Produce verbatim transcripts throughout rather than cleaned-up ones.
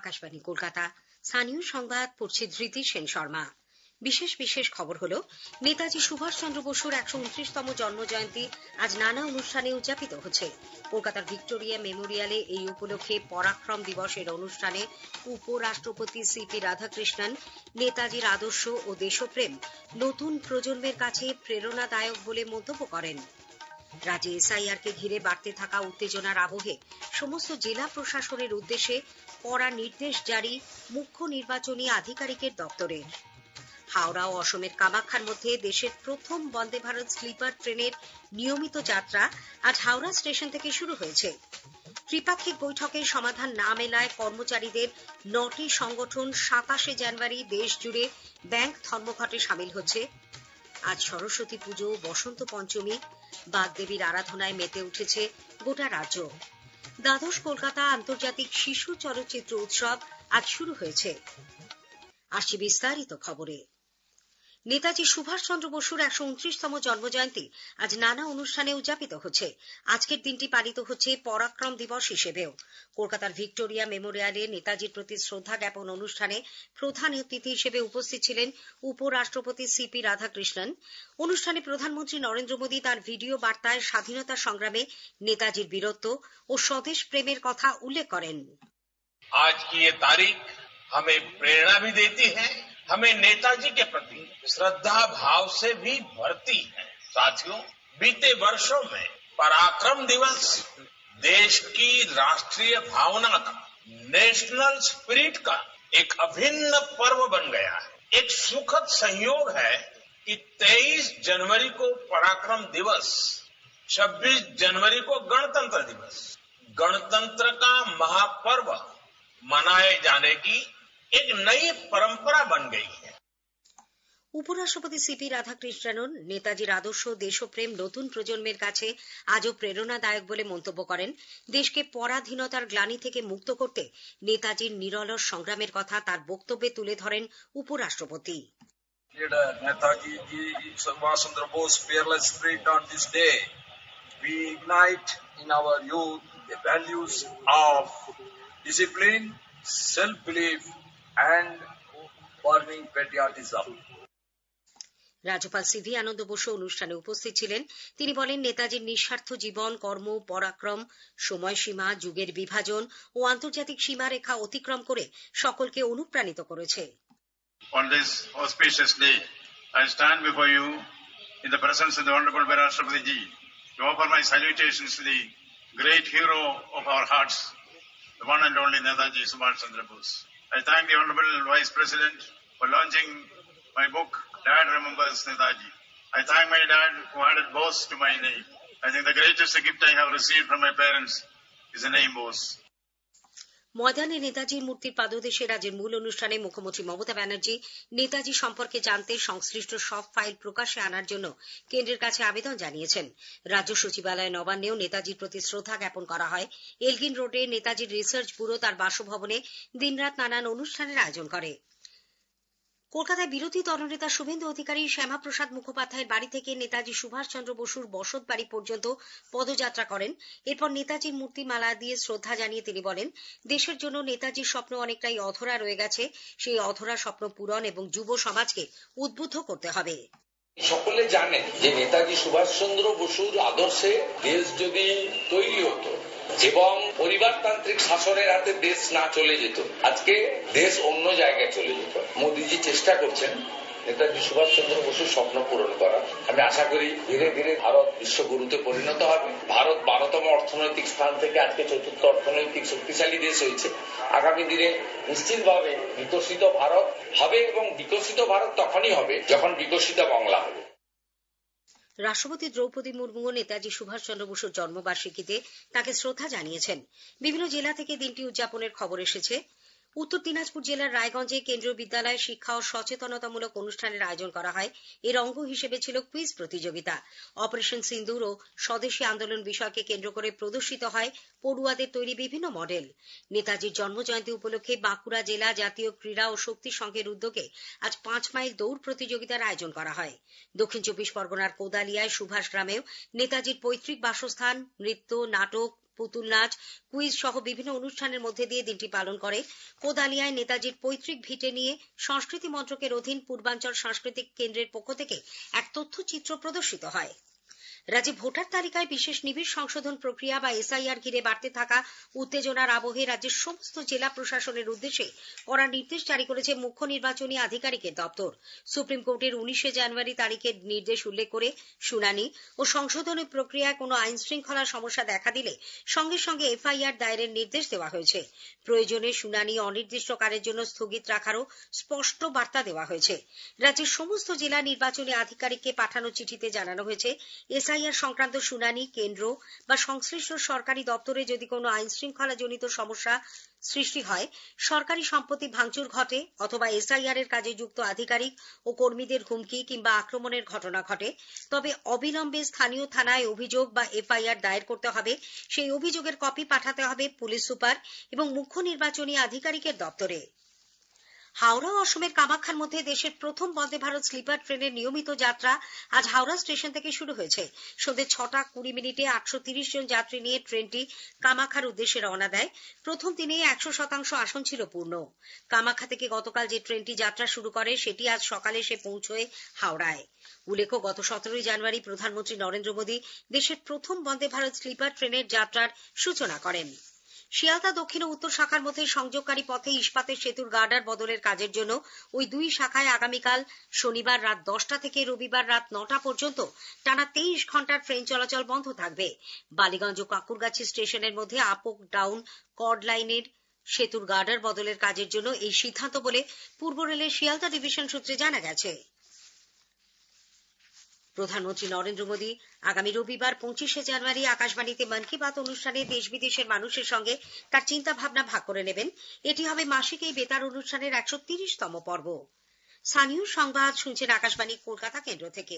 আকাশবাণী কলকাতা। স্থানীয় সংবাদ পড়ছে ধৃতি সেন শর্মা। বিশেষ বিশেষ খবর হলো, নেতাজি সুভাষচন্দ্র বসুর একশো উনত্রিশতম জন্মজয়ন্তী আজ নানা অনুষ্ঠানে উদযাপিত হচ্ছে। কলকাতার ভিক্টোরিয়া মেমোরিয়ালে এই উপলক্ষে পরাক্রম দিবসের অনুষ্ঠানে উপরাষ্ট্রপতি সিপি রাধাকৃষ্ণন নেতাজির আদর্শ ও দেশপ্রেম নতুন প্রজন্মের কাছে প্রেরণাদায়ক বলে মন্তব্য করেন। রাজ্যে এসআইআর কে ঘিরে বাড়তে থাকা উত্তেজনার আবহে সমস্ত জেলা প্রশাসনের উদ্দেশ্যে কড়া নির্দেশ জারি মুখ্য নির্বাচনী আধিকারিকের দপ্তরের। হাওড়া ও অসমের কামাখ্যার মধ্যে দেশের প্রথম বন্দে ভারত স্লিপার ট্রেনের নিয়মিত যাত্রা আজ হাওড়া স্টেশন থেকে শুরু হয়েছে। ত্রিপাক্ষিক বৈঠকে সমাধান না মেলায় কর্মচারীদের নটি সংগঠন সাতাশে জানুয়ারি দেশ জুড়ে ব্যাংক ধর্মঘটে সামিল হচ্ছে। আজ সরস্বতী পুজো, বসন্ত পঞ্চমী, বাগদেবীর আরাধনায় মেতে উঠেছে গোটা রাজ্য। দ্বাদশ কলকাতা আন্তর্জাতিক শিশু চলচ্চিত্র উৎসব আজ শুরু হয়েছে। আসছে বিস্তারিত খবরে। নেতাজি সুভাষচন্দ্র বসুর একশো উনত্রিশতম জন্মজয়ন্তী আজ নানা অনুষ্ঠানে উদযাপিত হচ্ছে। আজকের দিনটি পালিত হচ্ছে পরাক্রম দিবস হিসেবেও। কলকাতার ভিক্টোরিয়া মেমোরিয়ালে নেতাজির প্রতি শ্রদ্ধা জ্ঞাপন অনুষ্ঠানে প্রধান অতিথি হিসেবে উপস্থিত ছিলেন উপরাষ্ট্রপতি সিপি রাধাকৃষ্ণন। অনুষ্ঠানে প্রধানমন্ত্রী নরেন্দ্র মোদী তাঁর ভিডিও বার্তায় স্বাধীনতা সংগ্রামে নেতাজির বীরত্ব ও স্বদেশ প্রেমের কথা উল্লেখ করেন। আজ কি ये तारीख हमें प्रेरणा भी देती है, हमें नेताजी के प्रति श्रद्धा भाव से भी भरती है। साथियों, बीते वर्षों में पराक्रम दिवस देश की राष्ट्रीय भावना का, नेशनल स्पिरिट का एक अभिन्न पर्व बन गया है। एक सुखद संयोग है कि तेईस जनवरी को पराक्रम दिवस, छब्बीस जनवरी को गणतंत्र दिवस, गणतंत्र का महापर्व मनाए जाने की एक नई परंपरा बन गई है। উপরাষ্ট্রপতি সিপি রাধাকৃষ্ণন নেতাজির আদর্শ দেশপ্রেম নতুন প্রজন্মের কাছে আজও প্রেরণাদায়ক বলে মন্তব্য করেন। দেশকে পরাধীনতার গ্লানি থেকে মুক্ত করতে নেতাজির নিরলস সংগ্রামের কথা তার বক্তব্যে তুলে ধরেন উপরাষ্ট্রপতি। Netaji Subhash Chandra Bose fearless spirit on this day. We ignite in our youth the values of discipline, self-belief and burning patriotism. রাজ্যপাল সিভি আনন্দ বসু অনুষ্ঠানে উপস্থিত ছিলেন। তিনি বলেন, নেতাজির নিঃস্বার্থ জীবন, কর্ম, পরাক্রম সময়সীমা, যুগের বিভাজন ও আন্তর্জাতিক সীমারেখা অতিক্রম করে সকলকে অনুপ্রাণিত করেছে। On this auspicious day, I stand before you in the presence of the Honorable Virashrapati Ji to offer my salutations to the great hero of our hearts, the one and only Netaji Subhash Chandra Bose. I thank the Honorable Vice President for launching my book, Dad Remembers Netaji. I thank my dad who added Bose to my name. I think the greatest gift I have received from my parents is the name Bose. ময়দানে নেতাজির মূর্তির পাদদেশে রাজ্যের মূল অনুষ্ঠানে মুখ্যমন্ত্রী মমতা ব্যানার্জি নেতাজি সম্পর্কে জানতে সংশ্লিষ্ট সব ফাইল প্রকাশ্যে আনার জন্য কেন্দ্রের কাছে আবেদন জানিয়েছেন। রাজ্য সচিবালয় নবান্নেও নেতাজির প্রতি শ্রদ্ধা জ্ঞাপন করা হয়। এলগিন রোডে নেতাজির রিসার্চ ব্যুরো তার বাসভবনে দিনরাত নানান অনুষ্ঠানের আয়োজন করে। কলকাতায় বিরোধী দলনেতা শুভেন্দু অধিকারী শ্যামাপ্রসাদ মুখোপাধ্যায়ের বাড়ি থেকে নেতাজি সুভাষচন্দ্র বসুর বসত বাড়ি পর্যন্ত পদযাত্রা করেন। এরপর নেতাজির মূর্তি মালা দিয়ে শ্রদ্ধা জানিয়ে তিনি বলেন, দেশের জন্য নেতাজির স্বপ্ন অনেকটাই অধরা রয়ে গেছে। সেই অধরা স্বপ্ন পূরণ এবং যুব সমাজকে উদ্বুদ্ধ করতে হবে। সকলে জানেন যে নেতাজি সুভাষচন্দ্র বসুর আদর্শে দেশ যদি তৈরি হতো এবং পরিবারতান্ত্রিক শাসনের হাতে দেশ না চলে যেত, আজকে দেশ অন্য জায়গায় চলে যেত। মোদীজি চেষ্টা করছেন নেতাজি সুভাষচন্দ্র বসুর স্বপ্ন পূরণ করা। আমি আশা করি ধীরে ধীরে ভারত বিশ্বগুরুতে পরিণত হবে। ভারত বারোতম অর্থনৈতিক স্থান থেকে আজকে চতুর্থ অর্থনৈতিক শক্তিশালী দেশ হয়েছে। আগামী দিনে নিশ্চিতভাবে বিকশিত ভারত হবে এবং বিকশিত ভারত তখনই হবে যখন বিকশিত বাংলা হবে। রাষ্ট্রপতি দ্রৌপদী মুর্মুও নেতাজি সুভাষচন্দ্র বসুর জন্মবার্ষিকীতে তাঁকে শ্রদ্ধা জানিয়েছেন। বিভিন্ন জেলা থেকে দিনটি উদযাপনের খবর এসেছে। উত্তর দিনাজপুর জেলার রায়গঞ্জে কেন্দ্রীয় বিদ্যালয়ে শিক্ষা ও সচেতনতামূলক অনুষ্ঠানের আয়োজন করা হয়। এর অঙ্গ হিসেবে ছিল কুইজ প্রতিযোগিতা। অপারেশন সিন্দুর ও স্বদেশী আন্দোলন বিষয়কে কেন্দ্র করে প্রদর্শিত হয় পড়ুয়াদের তৈরি বিভিন্ন মডেল। নেতাজির জন্মজয়ন্তী উপলক্ষে বাঁকুড়া জেলা জাতীয় ক্রীড়া ও শক্তি সংঘের উদ্যোগে আজ পাঁচ মাইল দৌড় প্রতিযোগিতার আয়োজন করা হয়। দক্ষিণ চব্বিশ পরগনার কোদালিয়ায় সুভাষ গ্রামেও নেতাজির পৈতৃক বাসস্থান, নৃত্য, নাটক, পুতুল নাচ, কুইজ সহ বিভিন্ন অনুষ্ঠানের মধ্যে দিয়ে দিনটি পালন করে। কোদালিয়ায় নেতাজির পৈতৃক ভিটে নিয়ে সংস্কৃতি মন্ত্রকের অধীন পূর্বাঞ্চল সাংস্কৃতিক কেন্দ্রের পক্ষ থেকে এক তথ্যচিত্র প্রদর্শিত হয়। রাজ্যে ভোটার তালিকায় বিশেষ নিবিড় সংশোধন প্রক্রিয়া বা এসআইআর ঘিরে বাড়তে থাকা উত্তেজনার আবহে রাজ্যের সমস্ত জেলা প্রশাসনের উদ্দেশ্যে কড়া নির্দেশ জারি করেছে মুখ্য নির্বাচনী আধিকারিকের দপ্তর। সুপ্রিম কোর্টের উনিশে জানুয়ারি তারিখের নির্দেশ উল্লেখ করে শুনানি ও সংশোধনের প্রক্রিয়ায় কোনো আইন শৃঙ্খলার সমস্যা দেখা দিলে সঙ্গে সঙ্গে এফআইআর দায়েরের নির্দেশ দেওয়া হয়েছে। প্রয়োজনে শুনানি অনির্দিষ্টকালের জন্য স্থগিত রাখারও স্পষ্ট বার্তা দেওয়া হয়েছে। রাজ্যের সমস্ত জেলা নির্বাচনী আধিকারিককে পাঠানো চিঠিতে জানানো হয়েছে, এসআইআর সংক্রান্ত শুনানি কেন্দ্র বা সংশ্লিষ্ট সরকারি দপ্তরে যদি কোনো আইন শৃঙ্খলা জনিত সমস্যা সৃষ্টি হয়, সরকারি সম্পত্তি ভাঙচুর ঘটে অথবা এসআইআর এর কাজে যুক্ত আধিকারিক ও কর্মীদের হুমকি কিংবা আক্রমণের ঘটনা ঘটে, তবে অবিলম্বে স্থানীয় থানায় অভিযোগ বা এফআইআর দায়ের করতে হবে। সেই অভিযোগের কপি পাঠাতে হবে পুলিশ সুপার এবং মুখ্য নির্বাচনী আধিকারিকের দপ্তরে। হাওড়া ও অসমের কামাখ্যার মধ্যে দেশের প্রথম বন্দে ভারত স্লিপার ট্রেনের নিয়মিত যাত্রা আজ হাওড়া স্টেশন থেকে শুরু হয়েছে। সন্ধ্যে ছটা কুড়ি মিনিটে আটশো তিরিশ জন যাত্রী নিয়ে ট্রেনটি কামাখ্যার উদ্দেশ্যে রওনা দেয়। প্রথম দিনে একশো শতাংশ আসন ছিল পূর্ণ। কামাখ্যা থেকে গতকাল যে ট্রেনটি যাত্রা শুরু করে সেটি আজ সকালে এসে পৌঁছয় হাওড়ায়। উল্লেখ্য, গত সতেরোই জানুয়ারি প্রধানমন্ত্রী নরেন্দ্র মোদী দেশের প্রথম বন্দে ভারত স্লিপার ট্রেনের যাত্রার সূচনা করেন। শিয়ালদা দক্ষিণ ও উত্তর শাখার মধ্যে সংযোগকারী পথে ইস্পাতের সেতুর গার্ডার বদলের কাজের জন্য ওই দুই শাখায় আগামীকাল শনিবার রাত দশটা থেকে রবিবার রাত নটা পর্যন্ত টানা তেইশ ঘন্টার ট্রেন চলাচল বন্ধ থাকবে। বালিগঞ্জ ও কাকুরগাছি স্টেশনের মধ্যে আপ ও ডাউন কর্ড লাইনের সেতুর গার্ডার বদলের কাজের জন্য এই সিদ্ধান্ত বলে পূর্ব রেলের শিয়ালদা ডিভিশন সূত্রে জানা গেছে। প্রধানমন্ত্রী নরেন্দ্র মোদী আগামী রবিবার পঁচিশে জানুয়ারি আকাশবাণীতে মন কি বাত অনুষ্ঠানে দেশ বিদেশের মানুষের সঙ্গে তার চিন্তা ভাবনা ভাগ করে নেবেন। এটি হবে মাসিক এই বেতার অনুষ্ঠানের একশো তিরিশতম পর্ব। স্থানীয় সংবাদ শুনছেন আকাশবাণী কলকাতা কেন্দ্র থেকে।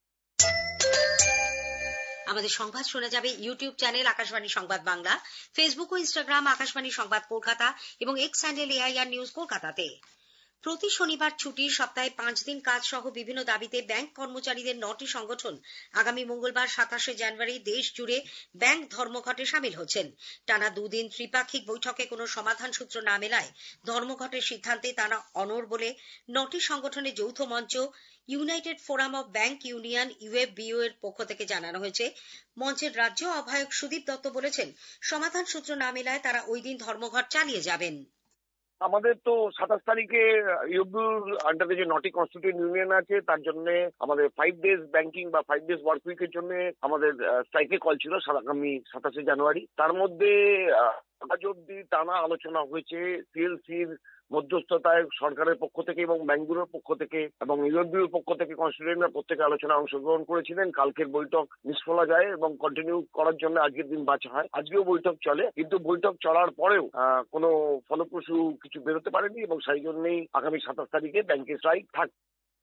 আমাদের সংবাদ শোনা যাবে ইউটিউব চ্যানেল আকাশবাণী সংবাদ বাংলা, ফেসবুক ও ইনস্টাগ্রাম আকাশবাণী সংবাদ কলকাতা এবং এক্স হ্যান্ডেল এআইআর নিউজ কলকাতাতে। প্রতি শনিবার ছুটির সপ্তাহে পাঁচ দিন কাজ সহ বিভিন্ন দাবিতে ব্যাংক কর্মচারীদের নটি সংগঠন আগামী মঙ্গলবার সাতাশে জানুয়ারি দেশ জুড়ে ব্যাংক ধর্মঘটে সামিল হচ্ছেন। টানা দুদিন ত্রিপাক্ষিক বৈঠকে কোনো সমাধান সূত্র না মেলায় ধর্মঘটের সিদ্ধান্তে তারা অনড় বলে নটি সংগঠনের যৌথ মঞ্চ united forum of bank union UFBU এর পক্ষ থেকে জানানো হয়েছে। মঞ্চের রাজ্য আহ্বায়ক সুদীপ দত্ত বলেছেন, সমাধান সূত্র না মেলায় তারা ওই দিন ধর্মঘট চালিয়ে যাবেন। আমাদের তো সাতাশ তারিখে ইউবিউর আন্ডারে যে নটি কনস্টিটিউয়েন্ট ইউনিয়ন আছে তার জন্য আমাদের ফাইভ ডেজ ব্যাংকিং বা ফাইভ ডেজ ওয়ার্ক উইকের জন্য আমাদের স্ট্রাইকে কল ছিল আগামী সাতাশে জানুয়ারি। তার মধ্যে আজ অব্দি টানা আলোচনা হয়েছে সিএলসির মধ্যস্থতায় সরকারের পক্ষ থেকে এবং ব্যাংকগুলোর পক্ষ থেকে এবং ইউএফবিউর পক্ষ থেকে কনস্টিটিউয়েন্টরা প্রত্যেকে আলোচনায় অংশগ্রহণ করেছিলেন। কালকের বৈঠক নিষ্ফলা যায় এবং কন্টিনিউ করার জন্য আজকের দিন বাছা হয়। আজকেও বৈঠক চলে, কিন্তু বৈঠক চলার পরেও কোনো ফলপ্রসূ কিছু বেরোতে পারেনি এবং সেই জন্যই আগামী সাতাশ তারিখে ব্যাংকের স্ট্রাইক থাকবে।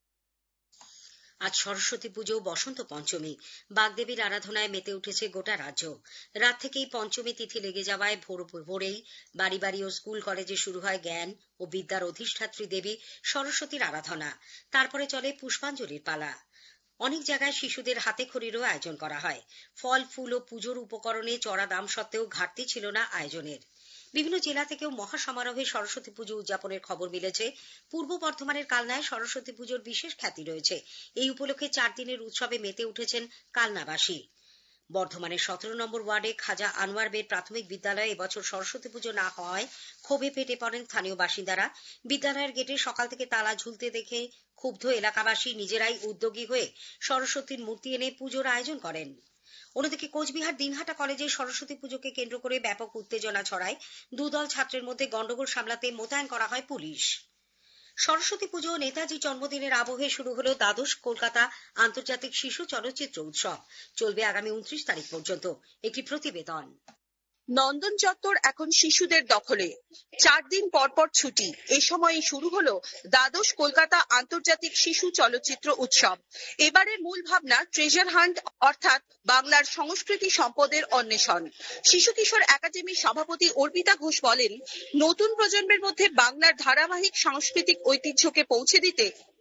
আজ সরস্বতী পুজো, বসন্ত পঞ্চমী, বাগদেবীর আরাধনায় মেতে উঠেছে গোটা রাজ্য। রাত থেকেই পঞ্চমী তিথি লেগে যাওয়ায় ভোর ভোরেই বাড়ি বাড়ি ও স্কুল কলেজে শুরু হয় জ্ঞান ও বিদ্যার অধিষ্ঠাত্রী দেবী সরস্বতীর আরাধনা। তারপরে চলে পুষ্পাঞ্জলির পালা। অনেক জায়গায় শিশুদের হাতে খড়িরও আয়োজন করা হয়। ফল, ফুল ও পুজোর উপকরণে চড়া দাম সত্ত্বেও ঘাটতি ছিল না আয়োজনের। বিভিন্ন জেলা থেকেও মহাসমারোহে সরস্বতী পুজো উদযাপনের খবর মিলেছে। পূর্ব বর্ধমানের কালনায় সরস্বতী পুজোর বিশেষ খ্যাতি রয়েছে। এই উপলক্ষে চার দিনের উৎসবে মেতে উঠেছেন কালনাবাসী। বর্ধমানের সতেরো নম্বর ওয়ার্ডে খাজা আনোয়ার বের প্রাথমিক বিদ্যালয়ে এবছর সরস্বতী পুজো না হওয়ায় ক্ষোভে ফেটে পড়েন স্থানীয় বাসিন্দারা। বিদ্যালয়ের গেটে সকাল থেকে তালা ঝুলতে দেখে ক্ষুব্ধ এলাকাবাসী নিজেরাই উদ্যোগী হয়ে সরস্বতীর মূর্তি এনে পুজোর আয়োজন করেন। অন্যদিকে কোচবিহার দিনহাটা কলেজে সরস্বতী পুজোকে কেন্দ্র করে ব্যাপক উত্তেজনা ছড়ায়। দুদল ছাত্রের মধ্যে গন্ডগোল সামলাতে মোতায়েন করা হয় পুলিশ। সরস্বতী পুজো ও নেতাজি জন্মদিনের আবহে শুরু হলো দ্বাদশ কলকাতা আন্তর্জাতিক শিশু চলচ্চিত্র উৎসব। চলবে আগামী উনত্রিশ তারিখ পর্যন্ত। একটি প্রতিবেদন। নন্দন চত্বর এখন শিশুদের দখলে। চার দিন পর পর ছুটি। এ সময়ই শুরু হলো দ্বাদশ কলকাতা আন্তর্জাতিক শিশু চলচ্চিত্র উৎসব। এবারের মূল ভাবনা ট্রেজার হান্ট, অর্থাৎ বাংলার সংস্কৃতি সম্পদের অন্বেষণ। শিশু কিশোর একাডেমির সভাপতি অর্পিতা ঘোষ বলেন, নতুন প্রজন্মের মধ্যে বাংলার ধারাবাহিক সাংস্কৃতিক ঐতিহ্যকে পৌঁছে দিতে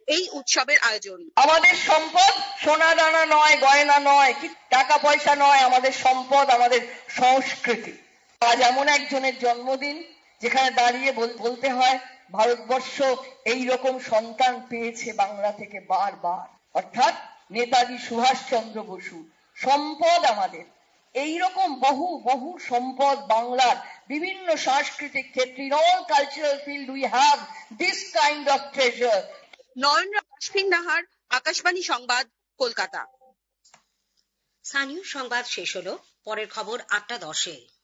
এই উৎসবের আয়োজন। আমাদের সম্পদ সোনা দানা নয়, গয়না নয়, টাকা পয়সা নয়, আমাদের সম্পদ আমাদের সংস্কৃতি। আজ এমন একজনের জন্মদিন যেখানে দাঁড়িয়ে বলতে হয় ভারতবর্ষ এই রকম সন্তান পেয়েছে বাংলা থেকে বারবার, অর্থাৎ নেতাজি সুভাষচন্দ্র বসু। সম্পদ আমাদের এইরকম বহু বহু সম্পদ বাংলার বিভিন্ন সাংস্কৃতিক ক্ষেত্রে, in all cultural field we have this kind of treasure. নয়নরা Ashwin Nahar, Akashvani সংবাদ, কলকাতা। স্থানীয় সংবাদ শেষ হলো। পরের খবর আটটা দশে।